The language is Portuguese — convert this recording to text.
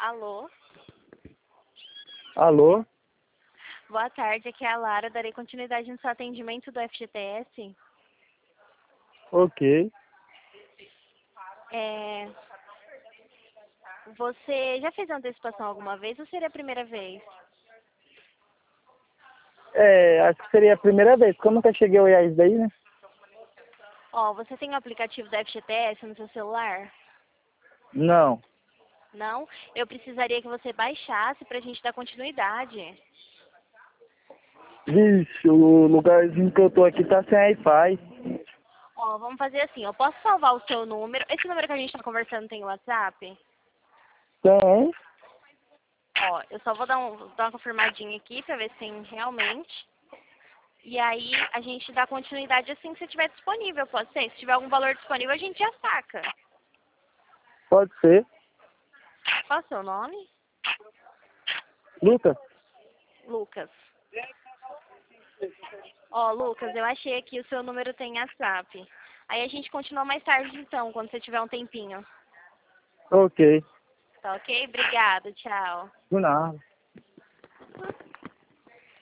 Alô? Alô? Boa tarde, aqui é a Lara. Darei continuidade no seu atendimento do FGTS. Ok. Você já fez antecipação alguma vez ou seria a primeira vez? Acho que seria a primeira vez. Como que eu cheguei a olhar isso daí, né? Ó, você tem o aplicativo do FGTS no seu celular? Não. Não? Eu precisaria que você baixasse pra gente dar continuidade. Vixe, o lugarzinho que eu tô aqui tá sem Wi-Fi. Ó, vamos fazer assim, eu posso salvar o seu número. Esse número que a gente tá conversando tem WhatsApp? Tem? Ó, eu só vou dar uma confirmadinha aqui pra ver se tem realmente. E aí a gente dá continuidade assim que você tiver disponível, pode ser? Se tiver algum valor disponível, a gente já saca. Pode ser. Qual é o seu nome? Lucas? Lucas. Ó, Lucas, eu achei aqui o seu número tem WhatsApp. Aí a gente continua mais tarde então, quando você tiver um tempinho. Ok. Tá ok? Obrigada, tchau. Do nada.